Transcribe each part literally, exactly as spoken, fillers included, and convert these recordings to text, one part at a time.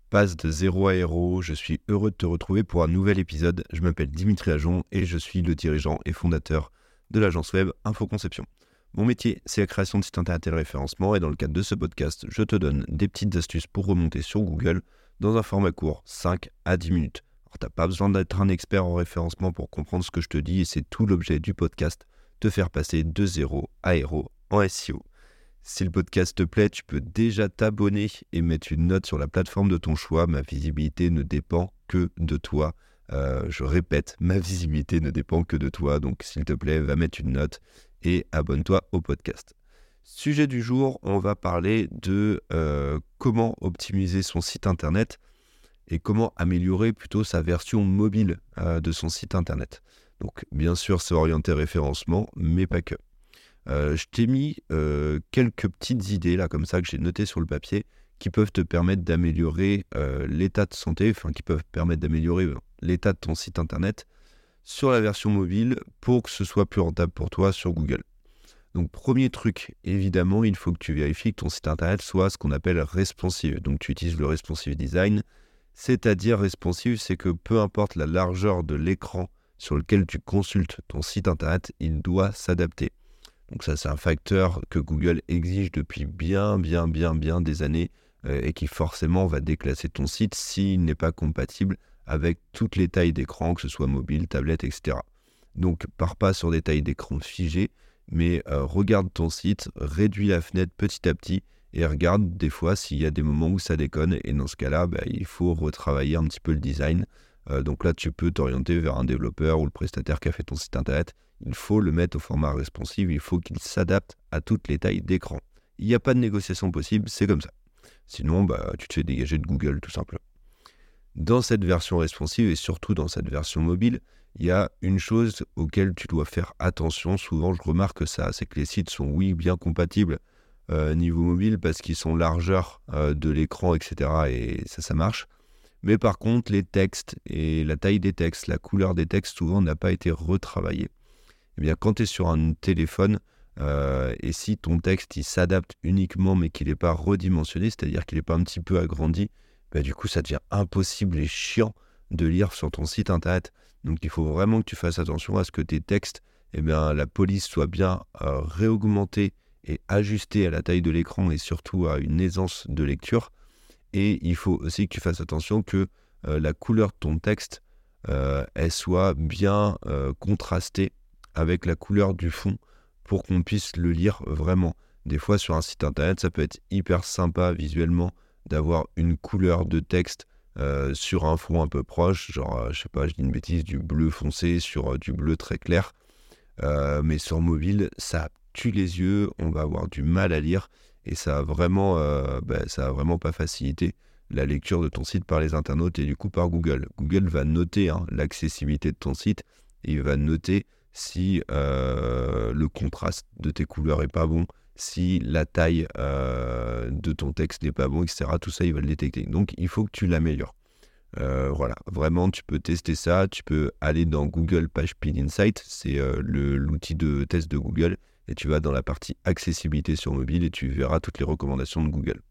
passe de zéro à héros, je suis heureux de te retrouver pour un nouvel épisode. Je m'appelle Dimitri Ajon et je suis le dirigeant et fondateur de l'agence web Infoconception. Mon métier, c'est la création de sites internet et le référencement, et dans le cadre de ce podcast, je te donne des petites astuces pour remonter sur Google dans un format court, cinq à dix minutes. Alors, tu n'as pas besoin d'être un expert en référencement pour comprendre ce que je te dis, et c'est tout l'objet du podcast, te faire passer de zéro à héros en S E O. Si le podcast te plaît, tu peux déjà t'abonner et mettre une note sur la plateforme de ton choix. Ma visibilité ne dépend que de toi. Euh, je répète, ma visibilité ne dépend que de toi. Donc, s'il te plaît, va mettre une note et abonne-toi au podcast. Sujet du jour, on va parler de euh, comment optimiser son site internet et comment améliorer plutôt sa version mobile euh, de son site internet. Donc, bien sûr, c'est orienté référencement, mais pas que. Euh, je t'ai mis euh, quelques petites idées là comme ça que j'ai notées sur le papier qui peuvent te permettre d'améliorer euh, l'état de santé, enfin qui peuvent permettre d'améliorer euh, l'état de ton site internet sur la version mobile pour que ce soit plus rentable pour toi sur Google. Donc premier truc, évidemment, il faut que tu vérifies que ton site internet soit ce qu'on appelle responsive. Donc tu utilises le responsive design, c'est-à-dire responsive, c'est que peu importe la largeur de l'écran sur lequel tu consultes ton site internet, il doit s'adapter. Donc ça, c'est un facteur que Google exige depuis bien, bien, bien, bien des années euh, et qui forcément va déclasser ton site s'il n'est pas compatible avec toutes les tailles d'écran, que ce soit mobile, tablette, et cetera. Donc, pars pas sur des tailles d'écran figées, mais euh, regarde ton site, réduis la fenêtre petit à petit et regarde des fois s'il y a des moments où ça déconne. Et dans ce cas-là, bah, il faut retravailler un petit peu le design. Euh, donc là, tu peux t'orienter vers un développeur ou le prestataire qui a fait ton site internet. Il faut le mettre au format responsive, il faut qu'il s'adapte à toutes les tailles d'écran. Il n'y a pas de négociation possible, c'est comme ça. Sinon, bah, tu te fais dégager de Google tout simplement. Dans cette version responsive et surtout dans cette version mobile, il y a une chose auquel tu dois faire attention. Souvent, je remarque ça, c'est que les sites sont, oui, bien compatibles euh, niveau mobile parce qu'ils sont largeur euh, de l'écran, et cetera. Et ça, ça marche. Mais par contre, les textes et la taille des textes, la couleur des textes, souvent n'a pas été retravaillée. Eh bien, quand tu es sur un téléphone, euh, et si ton texte il s'adapte uniquement mais qu'il n'est pas redimensionné, c'est-à-dire qu'il n'est pas un petit peu agrandi, bah, du coup ça devient impossible et chiant de lire sur ton site internet. Donc il faut vraiment que tu fasses attention à ce que tes textes, eh bien, la police soit bien euh, réaugmentée et ajustée à la taille de l'écran et surtout à une aisance de lecture. Et il faut aussi que tu fasses attention que euh, la couleur de ton texte, euh, elle soit bien euh, contrastée avec la couleur du fond pour qu'on puisse le lire vraiment. Des fois, sur un site internet, ça peut être hyper sympa visuellement d'avoir une couleur de texte euh, sur un fond un peu proche, genre, euh, je sais pas, je dis une bêtise, du bleu foncé sur euh, du bleu très clair. Euh, mais sur mobile, ça tue les yeux, on va avoir du mal à lire et ça a vraiment, euh, bah, ça a vraiment pas facilité la lecture de ton site par les internautes et du coup par Google. Google va noter hein, l'accessibilité de ton site et il va noter si euh, le contraste de tes couleurs est pas bon, si la taille euh, de ton texte n'est pas bon, et cetera. Tout ça, il va le détecter. Donc, il faut que tu l'améliores. Euh, voilà, vraiment, tu peux tester ça. Tu peux aller dans Google PageSpeed Insight, c'est euh, le, l'outil de test de Google, et tu vas dans la partie accessibilité sur mobile et tu verras toutes les recommandations de Google.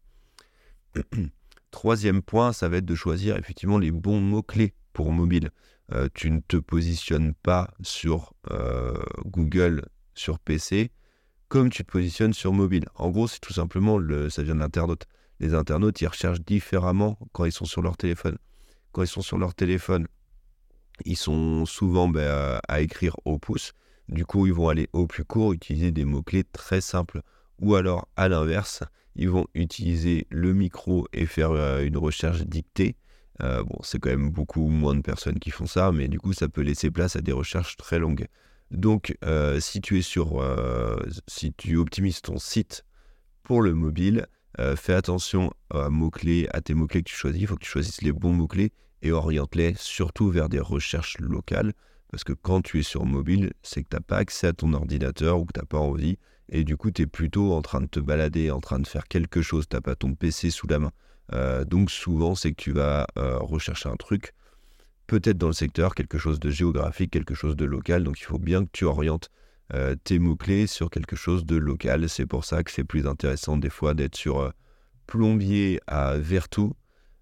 Troisième point, ça va être de choisir effectivement les bons mots-clés pour mobile. Euh, tu ne te positionnes pas sur euh, Google sur P C comme tu te positionnes sur mobile. En gros, c'est tout simplement, le, ça vient de l'internaute. Les internautes, ils recherchent différemment quand ils sont sur leur téléphone. Quand ils sont sur leur téléphone, ils sont souvent bah, à, à écrire au pouce. Du coup, ils vont aller au plus court, utiliser des mots-clés très simples. Ou alors, à l'inverse, ils vont utiliser le micro et faire euh, une recherche dictée. Euh, bon, c'est quand même beaucoup moins de personnes qui font ça, mais du coup, ça peut laisser place à des recherches très longues. Donc, euh, si tu es sur, euh, si tu optimises ton site pour le mobile, euh, fais attention à, mots-clés, à tes mots-clés que tu choisis. Il faut que tu choisisses les bons mots-clés et oriente-les surtout vers des recherches locales. Parce que quand tu es sur mobile, c'est que tu n'as pas accès à ton ordinateur ou que tu n'as pas envie. Et du coup, tu es plutôt en train de te balader, en train de faire quelque chose. Tu n'as pas ton P C sous la main. Euh, donc souvent, c'est que tu vas euh, rechercher un truc, peut-être dans le secteur, quelque chose de géographique, quelque chose de local. Donc il faut bien que tu orientes euh, tes mots-clés sur quelque chose de local. C'est pour ça que c'est plus intéressant des fois d'être sur euh, plombier à Vertou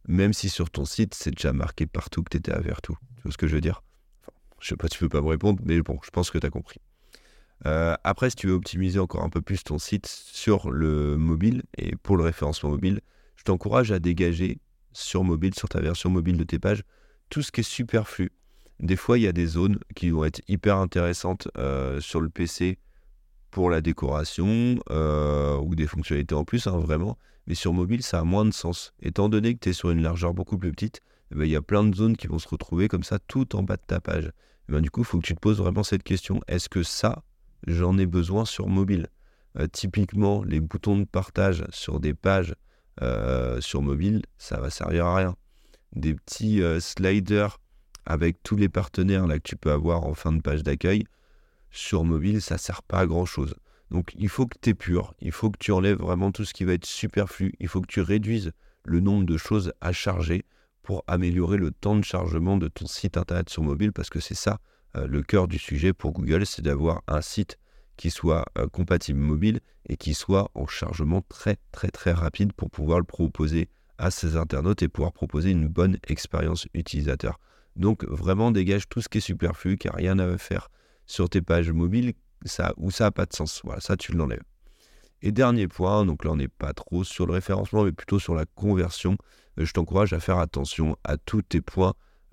même si sur ton site, c'est déjà marqué partout que tu étais à Vertou. Tu vois ce que je veux dire? Enfin, je sais pas, tu peux pas me répondre, mais bon, je pense que tu as compris. Euh, après, si tu veux optimiser encore un peu plus ton site sur le mobile et pour le référencement mobile, je t'encourage à dégager sur mobile, sur ta version mobile de tes pages, tout ce qui est superflu. Des fois, il y a des zones qui vont être hyper intéressantes euh, sur le P C pour la décoration euh, ou des fonctionnalités en plus, hein, vraiment. Mais sur mobile, ça a moins de sens. Étant donné que tu es sur une largeur beaucoup plus petite, eh ben, il y a plein de zones qui vont se retrouver comme ça tout en bas de ta page. Eh ben, du coup, il faut que tu te poses vraiment cette question. Est-ce que ça, j'en ai besoin sur mobile? euh, Typiquement, les boutons de partage sur des pages euh, sur mobile, ça va servir à rien. Des petits euh, sliders avec tous les partenaires là, que tu peux avoir en fin de page d'accueil, sur mobile, ça ne sert pas à grand-chose. Donc, il faut que tu épures, il faut que tu enlèves vraiment tout ce qui va être superflu, il faut que tu réduises le nombre de choses à charger pour améliorer le temps de chargement de ton site internet sur mobile, parce que c'est ça euh, le cœur du sujet pour Google, c'est d'avoir un site qui soit euh, compatible mobile et qui soit en chargement très très très rapide pour pouvoir le proposer à ses internautes et pouvoir proposer une bonne expérience utilisateur. Donc vraiment dégage tout ce qui est superflu, qui n'a rien à faire sur tes pages mobiles, ça, où ça n'a pas de sens. Voilà, ça tu l'enlèves. Et dernier point, donc là on n'est pas trop sur le référencement, mais plutôt sur la conversion. Je t'encourage à faire attention à tous tes points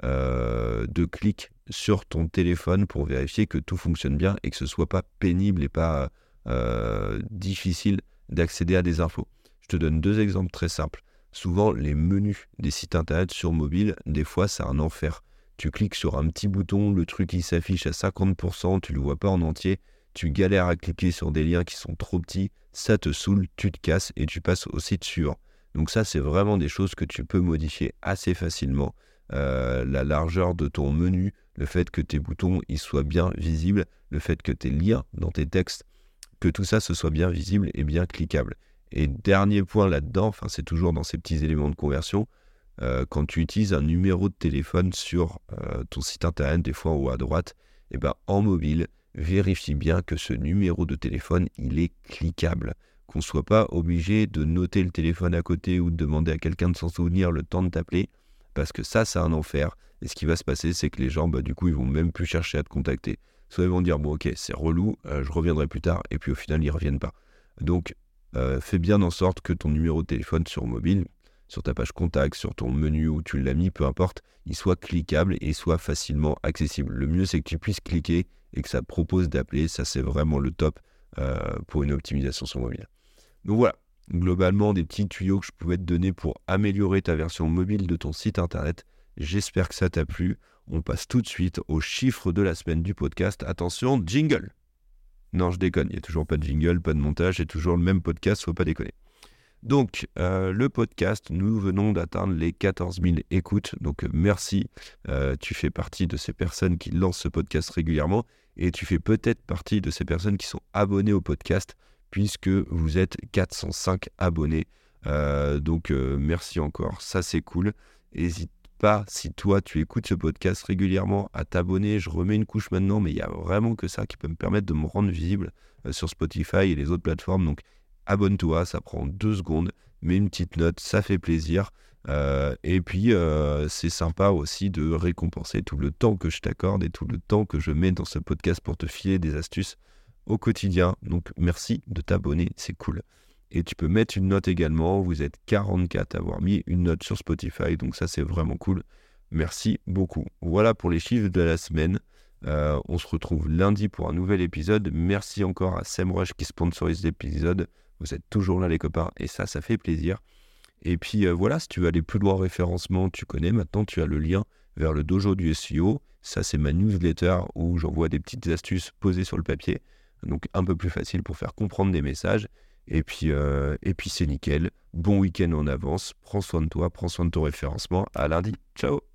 euh, de clic sur ton téléphone pour vérifier que tout fonctionne bien et que ce ne soit pas pénible et pas euh, difficile d'accéder à des infos. Je te donne deux exemples très simples. Souvent, les menus des sites internet sur mobile, des fois, c'est un enfer. Tu cliques sur un petit bouton, le truc il s'affiche à cinquante pour cent, tu ne le vois pas en entier, tu galères à cliquer sur des liens qui sont trop petits, ça te saoule, tu te casses et tu passes au site suivant. Donc ça, c'est vraiment des choses que tu peux modifier assez facilement. Euh, la largeur de ton menu, le fait que tes boutons ils soient bien visibles, le fait que tes liens dans tes textes, que tout ça ce soit bien visible et bien cliquable. Et dernier point là-dedans, enfin c'est toujours dans ces petits éléments de conversion, euh, quand tu utilises un numéro de téléphone sur euh, ton site internet, des fois en haut à droite, et ben en mobile, vérifie bien que ce numéro de téléphone il est cliquable. Qu'on ne soit pas obligé de noter le téléphone à côté ou de demander à quelqu'un de s'en souvenir le temps de t'appeler, parce que ça, c'est un enfer. Et ce qui va se passer, c'est que les gens, bah, du coup, ils vont même plus chercher à te contacter. Soit ils vont dire, bon, ok, c'est relou, euh, je reviendrai plus tard, et puis au final, ils ne reviennent pas. Donc, euh, fais bien en sorte que ton numéro de téléphone sur mobile, sur ta page contact, sur ton menu où tu l'as mis, peu importe, il soit cliquable et soit facilement accessible. Le mieux, c'est que tu puisses cliquer et que ça te propose d'appeler. Ça, c'est vraiment le top euh, pour une optimisation sur mobile. Donc voilà, globalement, des petits tuyaux que je pouvais te donner pour améliorer ta version mobile de ton site internet. J'espère que ça t'a plu. On passe tout de suite aux chiffres de la semaine du podcast. Attention, jingle! Non, je déconne, il n'y a toujours pas de jingle, pas de montage, c'est toujours le même podcast, faut pas déconner. Donc, euh, le podcast, nous venons d'atteindre les quatorze mille écoutes. Donc, merci. Euh, tu fais partie de ces personnes qui lancent ce podcast régulièrement et tu fais peut-être partie de ces personnes qui sont abonnées au podcast puisque vous êtes quatre cent cinq abonnés. Euh, donc, euh, merci encore. Ça, c'est cool. N'hésite pas, si toi, tu écoutes ce podcast régulièrement, à t'abonner. Je remets une couche maintenant, mais il n'y a vraiment que ça qui peut me permettre de me rendre visible euh, sur Spotify et les autres plateformes. Donc, abonne-toi, ça prend deux secondes, mets une petite note, ça fait plaisir. Euh, et puis, euh, c'est sympa aussi de récompenser tout le temps que je t'accorde et tout le temps que je mets dans ce podcast pour te filer des astuces au quotidien. Donc, merci de t'abonner, c'est cool. Et tu peux mettre une note également. Vous êtes quarante-quatre à avoir mis une note sur Spotify, donc ça, c'est vraiment cool. Merci beaucoup. Voilà pour les chiffres de la semaine. Euh, on se retrouve lundi pour un nouvel épisode. Merci encore à SEMrush qui sponsorise l'épisode. Vous êtes toujours là les copains et ça, ça fait plaisir. Et puis euh, voilà, si tu veux aller plus loin en référencement, tu connais, maintenant tu as le lien vers le dojo du S E O. Ça, c'est ma newsletter où j'envoie des petites astuces posées sur le papier. Donc un peu plus facile pour faire comprendre des messages. Et puis, euh, et puis c'est nickel. Bon week-end en avance. Prends soin de toi, prends soin de ton référencement. À lundi. Ciao!